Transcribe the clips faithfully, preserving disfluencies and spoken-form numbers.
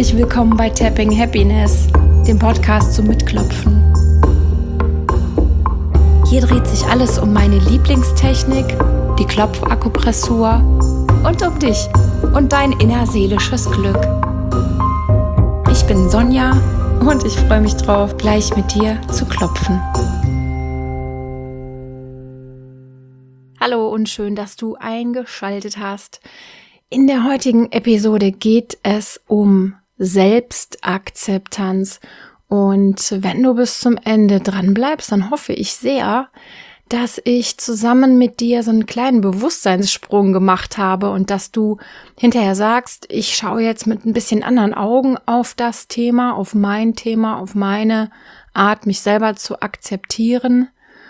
Herzlich willkommen bei Tapping Happiness, dem Podcast zum Mitklopfen. Hier dreht sich alles um meine Lieblingstechnik, die Klopfakupressur und um dich und dein innerseelisches Glück. Ich bin Sonja und ich freue mich drauf, gleich mit dir zu klopfen. Hallo und schön, dass du eingeschaltet hast. In der heutigen Episode geht es um Selbstakzeptanz und wenn du bis zum Ende dran bleibst, dann hoffe ich sehr, dass ich zusammen mit dir so einen kleinen Bewusstseinssprung gemacht habe und dass du hinterher sagst, ich schaue jetzt mit ein bisschen anderen Augen auf das Thema, auf mein Thema, auf meine Art, mich selber zu akzeptieren.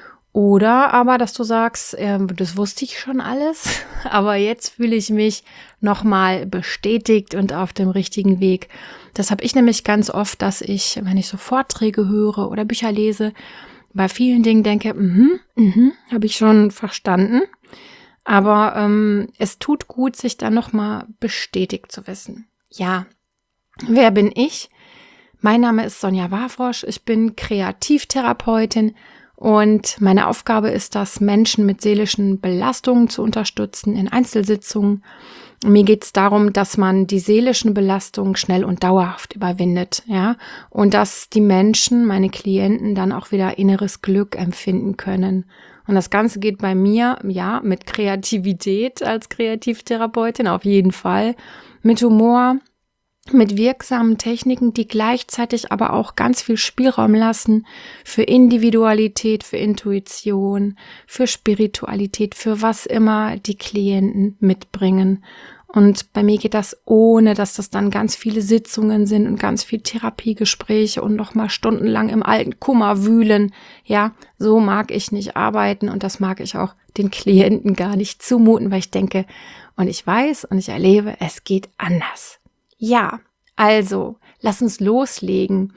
Oder aber, dass du sagst, äh, das wusste ich schon alles, aber jetzt fühle ich mich nochmal bestätigt und auf dem richtigen Weg. Das habe ich nämlich ganz oft, dass ich, wenn ich so Vorträge höre oder Bücher lese, bei vielen Dingen denke, mhm, mhm, habe ich schon verstanden. Aber ähm, es tut gut, sich dann nochmal bestätigt zu wissen. Ja, wer bin ich? Mein Name ist Sonja Warfrosch, ich bin Kreativtherapeutin. Und meine Aufgabe ist das, Menschen mit seelischen Belastungen zu unterstützen in Einzelsitzungen. Mir geht es darum, dass man die seelischen Belastungen schnell und dauerhaft überwindet, ja, und dass die Menschen, meine Klienten, dann auch wieder inneres Glück empfinden können. Und das Ganze geht bei mir, ja, mit Kreativität als Kreativtherapeutin auf jeden Fall, mit Humor, mit wirksamen Techniken, die gleichzeitig aber auch ganz viel Spielraum lassen für Individualität, für Intuition, für Spiritualität, für was immer die Klienten mitbringen. Und bei mir geht das ohne, dass das dann ganz viele Sitzungen sind und ganz viel Therapiegespräche und nochmal stundenlang im alten Kummer wühlen. Ja, so mag ich nicht arbeiten und das mag ich auch den Klienten gar nicht zumuten, weil ich denke und ich weiß und ich erlebe, es geht anders. Ja, also, lass uns loslegen.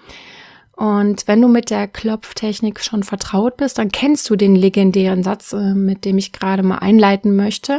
Und wenn du mit der Klopftechnik schon vertraut bist, dann kennst du den legendären Satz, mit dem ich gerade mal einleiten möchte.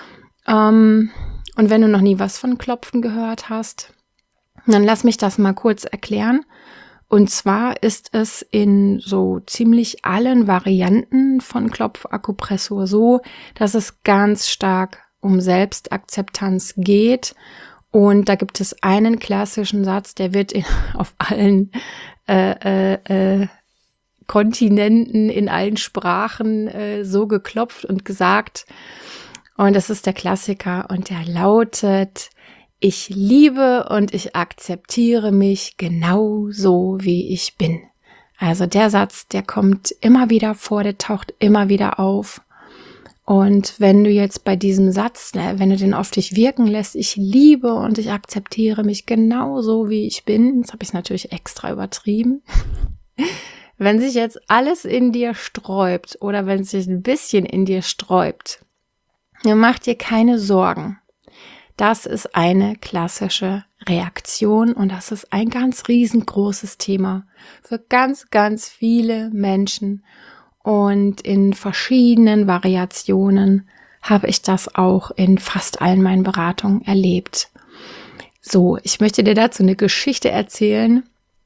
Und wenn du noch nie was von Klopfen gehört hast, dann lass mich das mal kurz erklären. Und zwar ist es in so ziemlich allen Varianten von Klopfakupressur so, dass es ganz stark um Selbstakzeptanz geht. Und da gibt es einen klassischen Satz, der wird in, auf allen äh, äh, äh, Kontinenten, in allen Sprachen äh, so geklopft und gesagt. Und das ist der Klassiker und der lautet, ich liebe und ich akzeptiere mich genau so, wie ich bin. Also der Satz, der kommt immer wieder vor, der taucht immer wieder auf. Und wenn du jetzt bei diesem Satz, wenn du den auf dich wirken lässt, ich liebe und ich akzeptiere mich genauso, wie ich bin, das habe ich natürlich extra übertrieben. Wenn sich jetzt alles in dir sträubt oder wenn sich ein bisschen in dir sträubt, dann mach dir keine Sorgen. Das ist eine klassische Reaktion und das ist ein ganz riesengroßes Thema für ganz, ganz viele Menschen. Und in verschiedenen Variationen habe ich das auch in fast allen meinen Beratungen erlebt. So, ich möchte dir dazu eine Geschichte erzählen.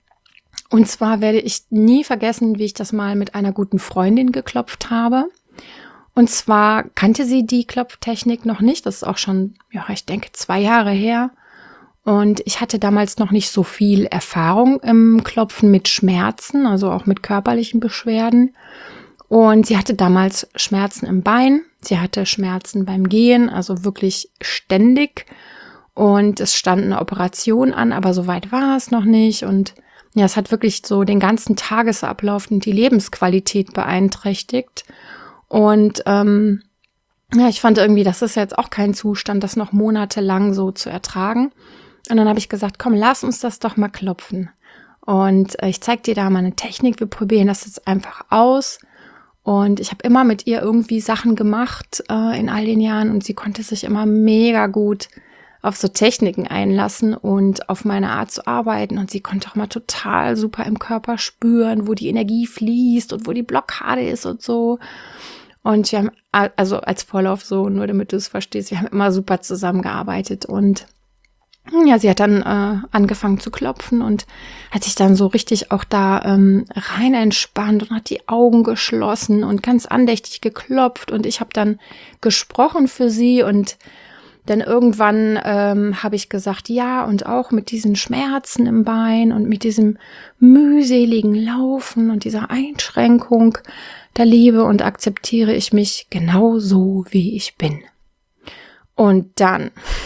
Und zwar werde ich nie vergessen, wie ich das mal mit einer guten Freundin geklopft habe. Und zwar kannte sie die Klopftechnik noch nicht. Das ist auch schon, ja, ich denke, zwei Jahre her. Und ich hatte damals noch nicht so viel Erfahrung im Klopfen mit Schmerzen, also auch mit körperlichen Beschwerden. Und sie hatte damals Schmerzen im Bein, sie hatte Schmerzen beim Gehen, also wirklich ständig. Und es stand eine Operation an, aber so weit war es noch nicht. Und ja, es hat wirklich so den ganzen Tagesablauf und die Lebensqualität beeinträchtigt. Und ähm, ja, ich fand irgendwie, das ist jetzt auch kein Zustand, das noch monatelang so zu ertragen. Und dann habe ich gesagt, komm, lass uns das doch mal klopfen. Und äh, ich zeige dir da mal eine Technik, wir probieren das jetzt einfach aus. Und ich habe immer mit ihr irgendwie Sachen gemacht äh, in all den Jahren und sie konnte sich immer mega gut auf so Techniken einlassen und auf meine Art zu arbeiten. Und sie konnte auch mal total super im Körper spüren, wo die Energie fließt und wo die Blockade ist und so. Und wir haben, also als Vorlauf so, nur damit du es verstehst, wir haben immer super zusammengearbeitet. Und Ja, sie hat dann äh, angefangen zu klopfen und hat sich dann so richtig auch da ähm, rein entspannt und hat die Augen geschlossen und ganz andächtig geklopft. Und ich habe dann gesprochen für sie und dann irgendwann ähm, habe ich gesagt, ja, und auch mit diesen Schmerzen im Bein und mit diesem mühseligen Laufen und dieser Einschränkung der Liebe und akzeptiere ich mich genau so, wie ich bin. Und dann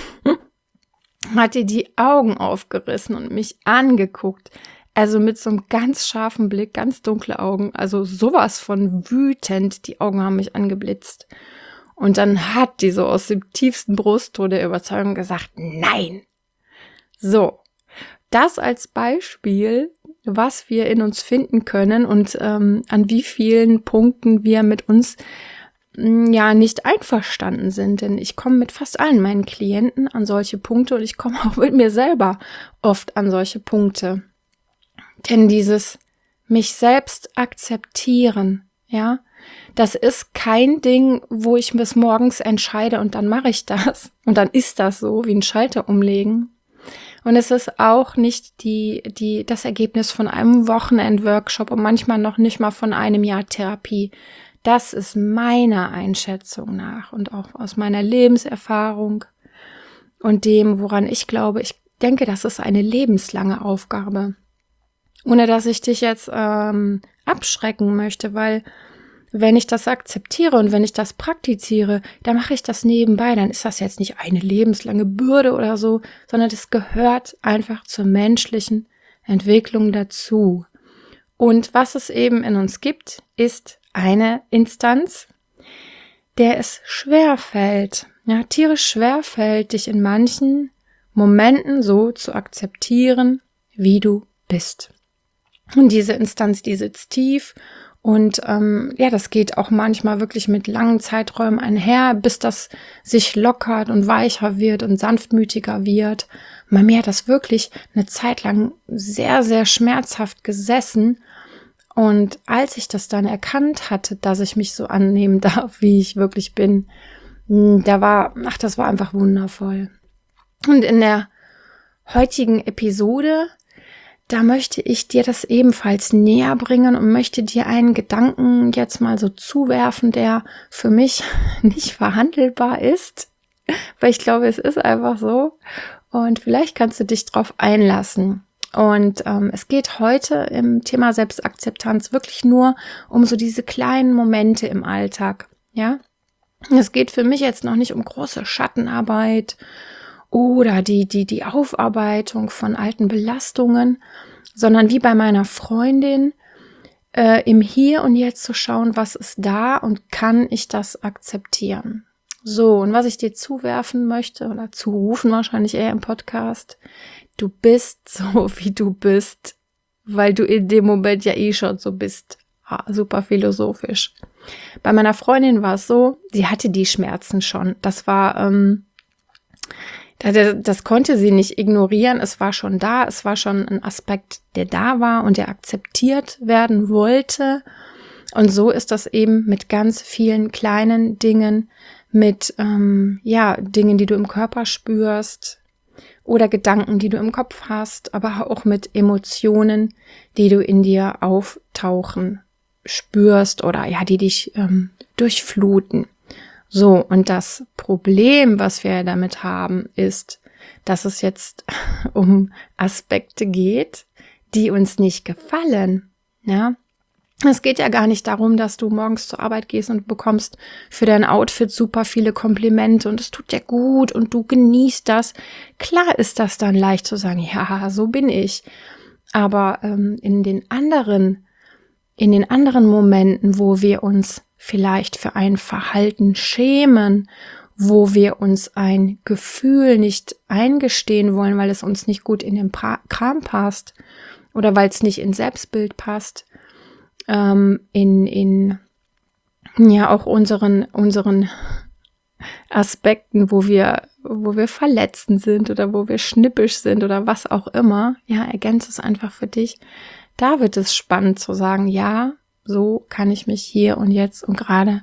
hat die die Augen aufgerissen und mich angeguckt. Also mit so einem ganz scharfen Blick, ganz dunkle Augen, also sowas von wütend. Die Augen haben mich angeblitzt. Und dann hat die so aus dem tiefsten Brustton der Überzeugung gesagt, nein. So, das als Beispiel, was wir in uns finden können und ähm, an wie vielen Punkten wir mit uns mh, ja nicht einverstanden sind. Denn ich komme mit fast allen meinen Klienten an solche Punkte und ich komme auch mit mir selber oft an solche Punkte. Denn dieses mich selbst akzeptieren, ja, das ist kein Ding, wo ich bis morgens entscheide und dann mache ich das. Und dann ist das so, wie ein Schalter umlegen. Und es ist auch nicht die, die, das Ergebnis von einem Wochenend-Workshop und manchmal noch nicht mal von einem Jahr Therapie. Das ist meiner Einschätzung nach und auch aus meiner Lebenserfahrung und dem, woran ich glaube. Ich denke, das ist eine lebenslange Aufgabe. Ohne dass ich dich jetzt ähm, abschrecken möchte, weil wenn ich das akzeptiere und wenn ich das praktiziere, dann mache ich das nebenbei. Dann ist das jetzt nicht eine lebenslange Bürde oder so, sondern das gehört einfach zur menschlichen Entwicklung dazu. Und was es eben in uns gibt, ist eine Instanz, der es schwerfällt, ja, tierisch schwerfällt, dich in manchen Momenten so zu akzeptieren, wie du bist. Und diese Instanz, die sitzt tief. Und ähm, ja, das geht auch manchmal wirklich mit langen Zeiträumen einher, bis das sich lockert und weicher wird und sanftmütiger wird. Bei mir hat das wirklich eine Zeit lang sehr, sehr schmerzhaft gesessen. Und als ich das dann erkannt hatte, dass ich mich so annehmen darf, wie ich wirklich bin, da war, ach, das war einfach wundervoll. Und in der heutigen Episode, da möchte ich dir das ebenfalls näher bringen und möchte dir einen Gedanken jetzt mal so zuwerfen, der für mich nicht verhandelbar ist, weil ich glaube, es ist einfach so und vielleicht kannst du dich drauf einlassen. Und ähm, es geht heute im Thema Selbstakzeptanz wirklich nur um so diese kleinen Momente im Alltag, ja. Es geht für mich jetzt noch nicht um große Schattenarbeit oder die, die, die Aufarbeitung von alten Belastungen, sondern wie bei meiner Freundin, äh, im Hier und Jetzt zu schauen, was ist da und kann ich das akzeptieren. So, und was ich dir zuwerfen möchte oder zurufen wahrscheinlich eher im Podcast, du bist so, wie du bist, weil du in dem Moment ja eh schon so bist. Ah, super philosophisch. Bei meiner Freundin war es so, sie hatte die Schmerzen schon. Das war, ähm, das konnte sie nicht ignorieren. Es war schon da. Es war schon ein Aspekt, der da war und der akzeptiert werden wollte. Und so ist das eben mit ganz vielen kleinen Dingen, mit ähm, ja Dingen, die du im Körper spürst oder Gedanken, die du im Kopf hast, aber auch mit Emotionen, die du in dir auftauchen spürst oder ja, die dich ähm, durchfluten. So, und das Problem, was wir damit haben, ist, dass es jetzt um Aspekte geht, die uns nicht gefallen. Ja, es geht ja gar nicht darum, dass du morgens zur Arbeit gehst und bekommst für dein Outfit super viele Komplimente und es tut dir gut und du genießt das. Klar ist das dann leicht zu sagen, ja, so bin ich. Aber ähm, in den anderen In den anderen Momenten, wo wir uns vielleicht für ein Verhalten schämen, wo wir uns ein Gefühl nicht eingestehen wollen, weil es uns nicht gut in den pra- Kram passt oder weil es nicht ins Selbstbild passt, ähm, in, in ja auch unseren, unseren Aspekten, wo wir, wo wir verletzend sind oder wo wir schnippisch sind oder was auch immer, ja, ergänze es einfach für dich. Da wird es spannend zu sagen, ja, so kann ich mich hier und jetzt und gerade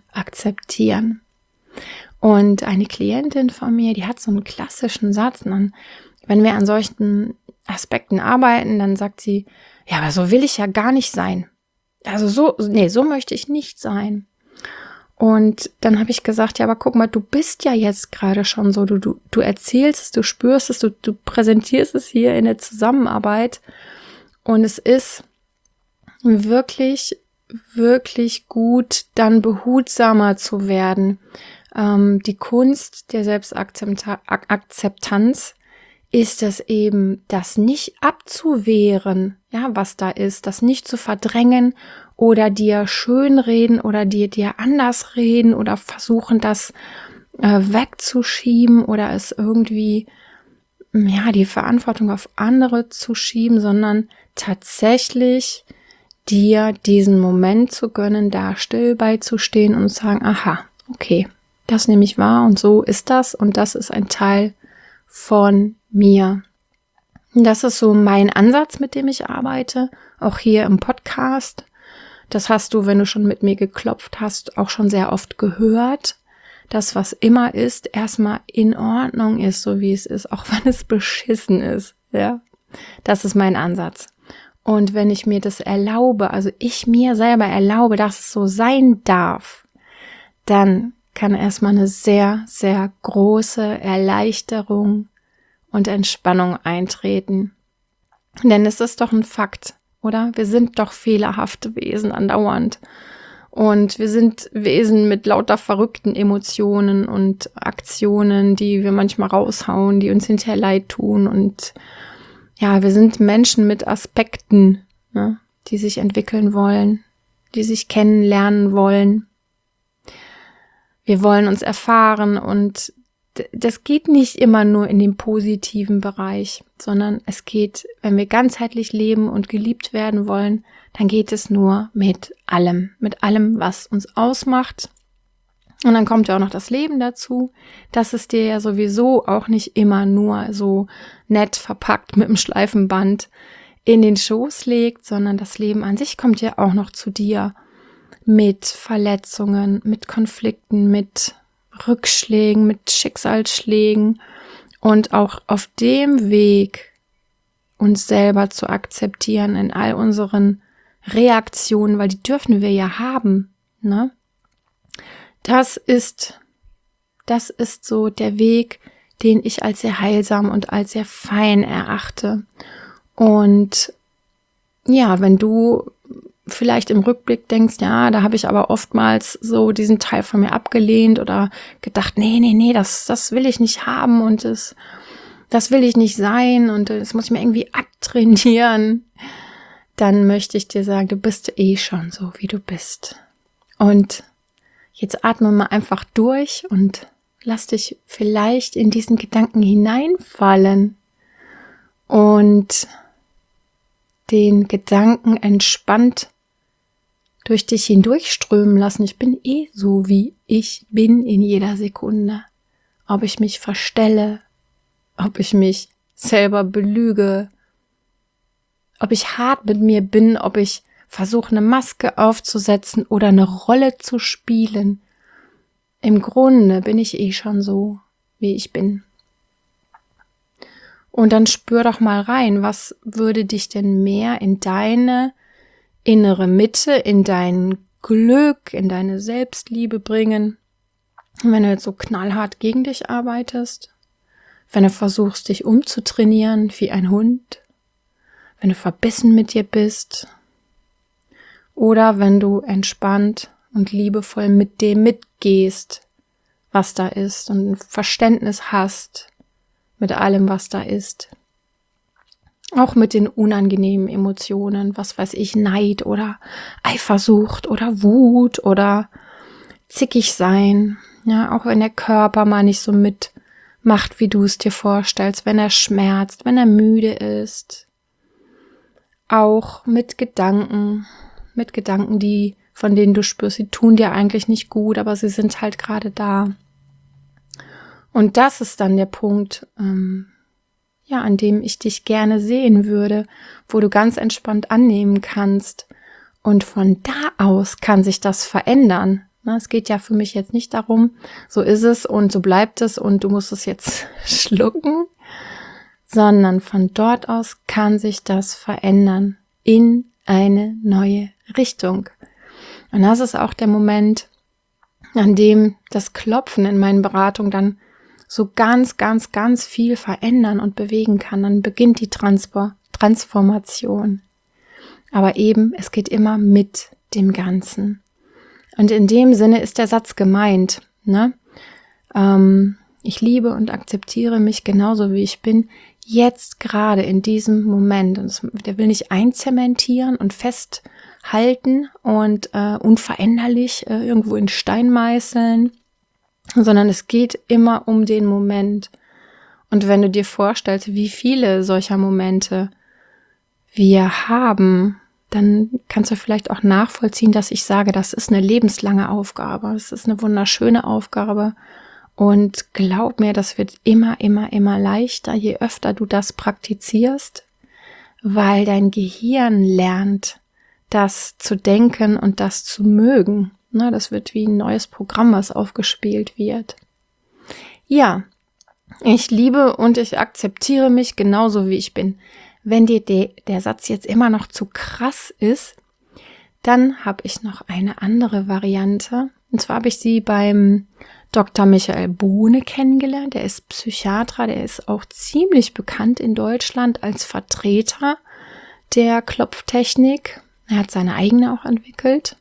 akzeptieren. Und eine Klientin von mir, die hat so einen klassischen Satz, und dann wenn wir an solchen Aspekten arbeiten, dann sagt sie, ja, aber so will ich ja gar nicht sein. Also so, nee, so möchte ich nicht sein. Und dann habe ich gesagt, ja, aber guck mal, du bist ja jetzt gerade schon so, du, du, du erzählst es, du spürst es, du, du präsentierst es hier in der Zusammenarbeit. Und es ist wirklich, wirklich gut, dann behutsamer zu werden. Ähm, die Kunst der Selbstakzeptanz ist es eben, das nicht abzuwehren, ja, was da ist, das nicht zu verdrängen oder dir schönreden oder dir, dir anders reden oder versuchen, das äh, wegzuschieben oder es irgendwie, ja, die Verantwortung auf andere zu schieben, sondern tatsächlich dir diesen Moment zu gönnen, da still beizustehen und zu sagen, aha, okay, das nehme ich wahr und so ist das und das ist ein Teil von mir. Das ist so mein Ansatz, mit dem ich arbeite, auch hier im Podcast. Das hast du, wenn du schon mit mir geklopft hast, auch schon sehr oft gehört, dass was immer ist, erstmal in Ordnung ist, so wie es ist, auch wenn es beschissen ist. Ja, das ist mein Ansatz. Und wenn ich mir das erlaube, also ich mir selber erlaube, dass es so sein darf, dann kann erstmal eine sehr, sehr große Erleichterung und Entspannung eintreten. Denn es ist doch ein Fakt, oder? Wir sind doch fehlerhafte Wesen andauernd. Und wir sind Wesen mit lauter verrückten Emotionen und Aktionen, die wir manchmal raushauen, die uns hinterher leid tun. Und ja, wir sind Menschen mit Aspekten, ne, die sich entwickeln wollen, die sich kennenlernen wollen. Wir wollen uns erfahren und das geht nicht immer nur in dem positiven Bereich, sondern es geht, wenn wir ganzheitlich leben und geliebt werden wollen, dann geht es nur mit allem, mit allem, was uns ausmacht. Und dann kommt ja auch noch das Leben dazu, dass es dir ja sowieso auch nicht immer nur so nett verpackt mit dem Schleifenband in den Schoß legt, sondern das Leben an sich kommt ja auch noch zu dir mit Verletzungen, mit Konflikten, mit Rückschlägen, mit Schicksalsschlägen und auch auf dem Weg uns selber zu akzeptieren in all unseren Reaktionen, weil die dürfen wir ja haben, ne? Das ist, das ist so der Weg, den ich als sehr heilsam und als sehr fein erachte. Und ja, wenn du vielleicht im Rückblick denkst, ja, da habe ich aber oftmals so diesen Teil von mir abgelehnt oder gedacht, nee, nee, nee, das, das will ich nicht haben und das, das will ich nicht sein und das muss ich mir irgendwie abtrainieren, dann möchte ich dir sagen, du bist eh schon so, wie du bist. Und jetzt atme mal einfach durch und lass dich vielleicht in diesen Gedanken hineinfallen und den Gedanken entspannt durch dich hindurchströmen lassen. Ich bin eh so, wie ich bin in jeder Sekunde. Ob ich mich verstelle, ob ich mich selber belüge, ob ich hart mit mir bin, ob ich versuche, eine Maske aufzusetzen oder eine Rolle zu spielen. Im Grunde bin ich eh schon so, wie ich bin. Und dann spür doch mal rein, was würde dich denn mehr in deine innere Mitte, in dein Glück, in deine Selbstliebe bringen, wenn du jetzt so knallhart gegen dich arbeitest, wenn du versuchst, dich umzutrainieren wie ein Hund, wenn du verbissen mit dir bist oder wenn du entspannt und liebevoll mit dem mitgehst, was da ist und ein Verständnis hast mit allem, was da ist. Auch mit den unangenehmen Emotionen, was weiß ich, Neid oder Eifersucht oder Wut oder zickig sein. Ja, auch wenn der Körper mal nicht so mitmacht, wie du es dir vorstellst, wenn er schmerzt, wenn er müde ist. Auch mit Gedanken, mit Gedanken, die, von denen du spürst, sie tun dir eigentlich nicht gut, aber sie sind halt gerade da. Und das ist dann der Punkt, ähm, ja, an dem ich dich gerne sehen würde, wo du ganz entspannt annehmen kannst. Und von da aus kann sich das verändern. Es geht ja für mich jetzt nicht darum, so ist es und so bleibt es und du musst es jetzt schlucken, sondern von dort aus kann sich das verändern in eine neue Richtung. Und das ist auch der Moment, an dem das Klopfen in meinen Beratungen dann so ganz, ganz, ganz viel verändern und bewegen kann. Dann beginnt die Transpo- Transformation. Aber eben, es geht immer mit dem Ganzen. Und in dem Sinne ist der Satz gemeint, ne? Ähm, ich liebe und akzeptiere mich genauso, wie ich bin, jetzt gerade in diesem Moment. Und das, der will nicht einzementieren und festhalten und äh, unveränderlich äh, irgendwo in Stein meißeln, sondern es geht immer um den Moment. Und wenn du dir vorstellst, wie viele solcher Momente wir haben, dann kannst du vielleicht auch nachvollziehen, dass ich sage, das ist eine lebenslange Aufgabe. Es ist eine wunderschöne Aufgabe. Und glaub mir, das wird immer, immer, immer leichter, je öfter du das praktizierst, weil dein Gehirn lernt, das zu denken und das zu mögen. Na, das wird wie ein neues Programm, was aufgespielt wird. Ja, ich liebe und ich akzeptiere mich genauso, wie ich bin. Wenn dir de, der Satz jetzt immer noch zu krass ist, dann habe ich noch eine andere Variante. Und zwar habe ich sie beim Doktor Michael Bohne kennengelernt. Der ist Psychiater, der ist auch ziemlich bekannt in Deutschland als Vertreter der Klopftechnik. Er hat seine eigene auch entwickelt.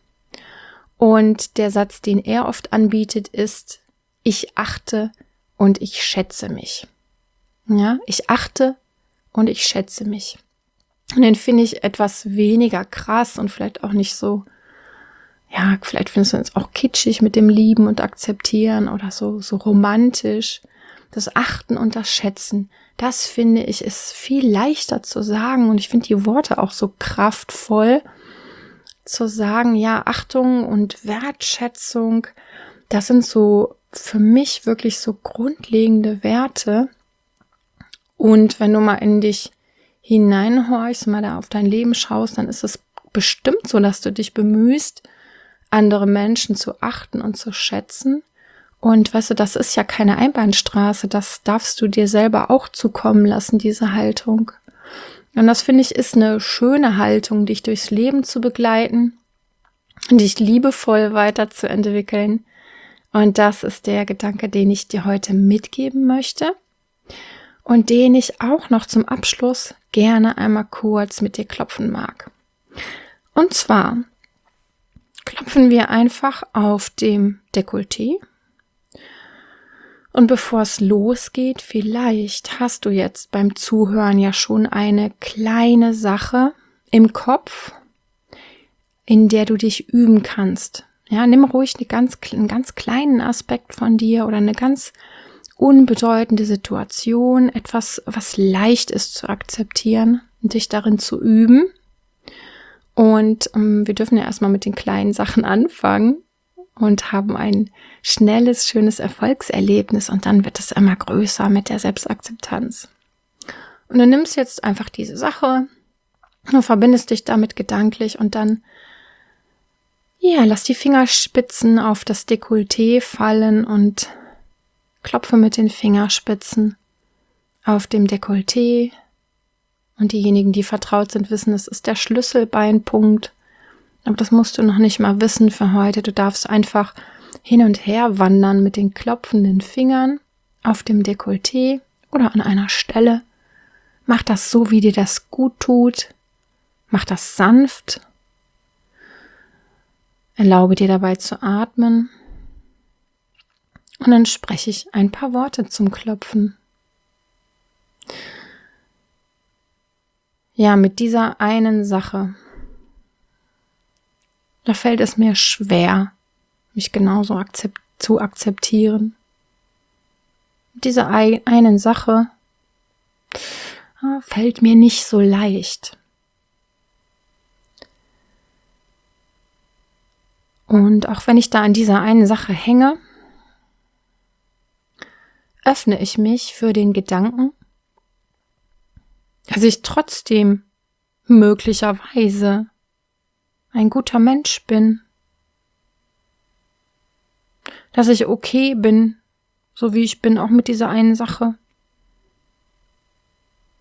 Und der Satz, den er oft anbietet, ist: Ich achte und ich schätze mich. Ja, ich achte und ich schätze mich. Und den finde ich etwas weniger krass und vielleicht auch nicht so, ja, vielleicht findest du es auch kitschig mit dem Lieben und Akzeptieren oder so, so romantisch. Das Achten und das Schätzen, das finde ich, ist viel leichter zu sagen und ich finde die Worte auch so kraftvoll zu sagen, ja, Achtung und Wertschätzung, das sind so für mich wirklich so grundlegende Werte. Und wenn du mal in dich hineinhorchst, mal da auf dein Leben schaust, dann ist es bestimmt so, dass du dich bemühst, andere Menschen zu achten und zu schätzen. Und weißt du, das ist ja keine Einbahnstraße, das darfst du dir selber auch zukommen lassen, diese Haltung. Und das, finde ich, ist eine schöne Haltung, dich durchs Leben zu begleiten und dich liebevoll weiterzuentwickeln. Und das ist der Gedanke, den ich dir heute mitgeben möchte und den ich auch noch zum Abschluss gerne einmal kurz mit dir klopfen mag. Und zwar klopfen wir einfach auf dem Dekolleté. Und bevor es losgeht, vielleicht hast du jetzt beim Zuhören ja schon eine kleine Sache im Kopf, in der du dich üben kannst. Ja, nimm ruhig eine ganz, einen ganz kleinen Aspekt von dir oder eine ganz unbedeutende Situation, etwas, was leicht ist zu akzeptieren und dich darin zu üben. Und ähm, wir dürfen ja erstmal mit den kleinen Sachen anfangen und haben ein schnelles, schönes Erfolgserlebnis und dann wird es immer größer mit der Selbstakzeptanz. Und du nimmst jetzt einfach diese Sache, du verbindest dich damit gedanklich und dann, ja, lass die Fingerspitzen auf das Dekolleté fallen und klopfe mit den Fingerspitzen auf dem Dekolleté. Und diejenigen, die vertraut sind, wissen, es ist der Schlüsselbeinpunkt. Aber das musst du noch nicht mal wissen für heute. Du darfst einfach hin und her wandern mit den klopfenden Fingern auf dem Dekolleté oder an einer Stelle. Mach das so, wie dir das gut tut. Mach das sanft. Erlaube dir dabei zu atmen. Und dann spreche ich ein paar Worte zum Klopfen. Ja, mit dieser einen Sache, da fällt es mir schwer, mich genauso akzept- zu akzeptieren. Mit dieser ein- einen Sache ja, fällt mir nicht so leicht. Und auch wenn ich da an dieser einen Sache hänge, öffne ich mich für den Gedanken, dass ich trotzdem möglicherweise ein guter Mensch bin, dass ich okay bin, so wie ich bin, auch mit dieser einen Sache.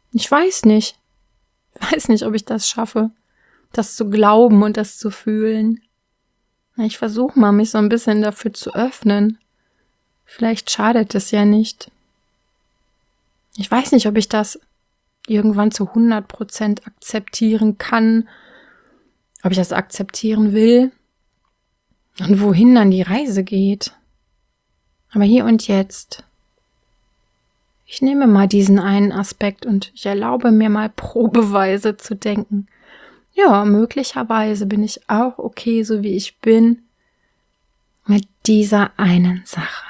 Ich weiß nicht. Ich weiß nicht, ob ich das schaffe, das zu glauben und das zu fühlen. Ich versuche mal, mich so ein bisschen dafür zu öffnen. Vielleicht schadet es ja nicht. Ich weiß nicht, ob ich das irgendwann zu hundert Prozent akzeptieren kann, ob ich das akzeptieren will und wohin dann die Reise geht. Aber hier und jetzt, ich nehme mal diesen einen Aspekt und ich erlaube mir mal probeweise zu denken, ja, möglicherweise bin ich auch okay, so wie ich bin, mit dieser einen Sache.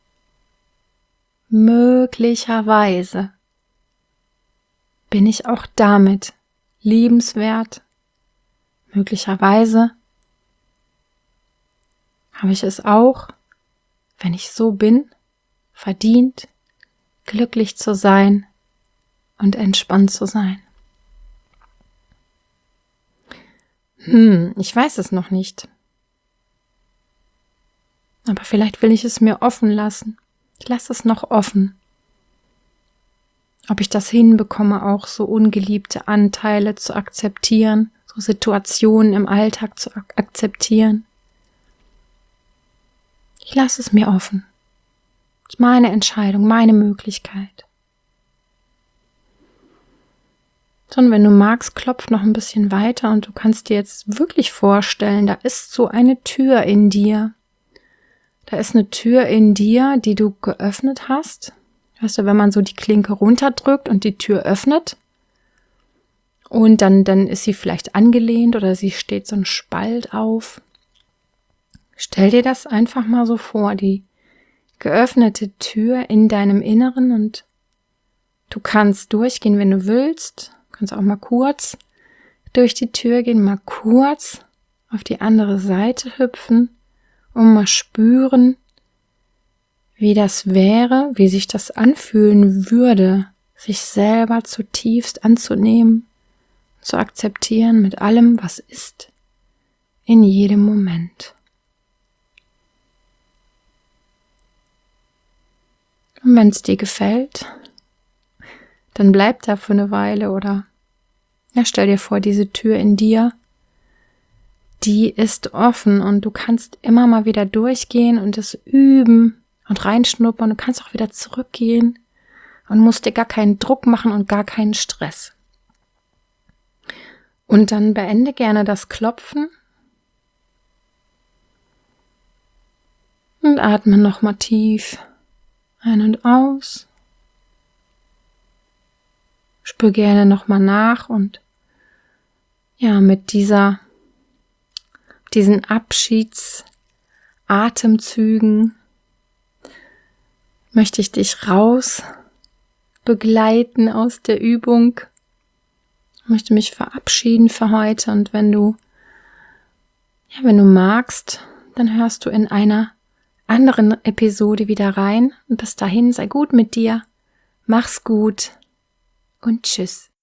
Möglicherweise bin ich auch damit liebenswert. Möglicherweise habe ich es auch, wenn ich so bin, verdient, glücklich zu sein und entspannt zu sein. Hm, ich weiß es noch nicht. Aber vielleicht will ich es mir offen lassen. Ich lasse es noch offen. Ob ich das hinbekomme, auch so ungeliebte Anteile zu akzeptieren, so Situationen im Alltag zu ak- akzeptieren. Ich lasse es mir offen. Das ist meine Entscheidung, meine Möglichkeit. So, und wenn du magst, klopf noch ein bisschen weiter und du kannst dir jetzt wirklich vorstellen, da ist so eine Tür in dir. Da ist eine Tür in dir, die du geöffnet hast. Weißt du, wenn man so die Klinke runterdrückt und die Tür öffnet und dann, dann ist sie vielleicht angelehnt oder sie steht so ein Spalt auf. Stell dir das einfach mal so vor, die geöffnete Tür in deinem Inneren, und du kannst durchgehen, wenn du willst. Du kannst auch mal kurz durch die Tür gehen, mal kurz auf die andere Seite hüpfen und mal spüren, wie das wäre, wie sich das anfühlen würde, sich selber zutiefst anzunehmen, zu akzeptieren mit allem, was ist, in jedem Moment. Und wenn es dir gefällt, dann bleib da für eine Weile oder ja, stell dir vor, diese Tür in dir, die ist offen und du kannst immer mal wieder durchgehen und es üben und reinschnuppern. Du kannst auch wieder zurückgehen und musst dir gar keinen Druck machen und gar keinen Stress. Und dann beende gerne das Klopfen und atme nochmal tief ein und aus. Spür gerne nochmal nach und ja, mit dieser, diesen Abschiedsatemzügen möchte ich dich raus begleiten aus der Übung. Ich möchte mich verabschieden für heute, und wenn du, ja, wenn du magst, dann hörst du in einer anderen Episode wieder rein, und bis dahin sei gut mit dir, mach's gut und tschüss.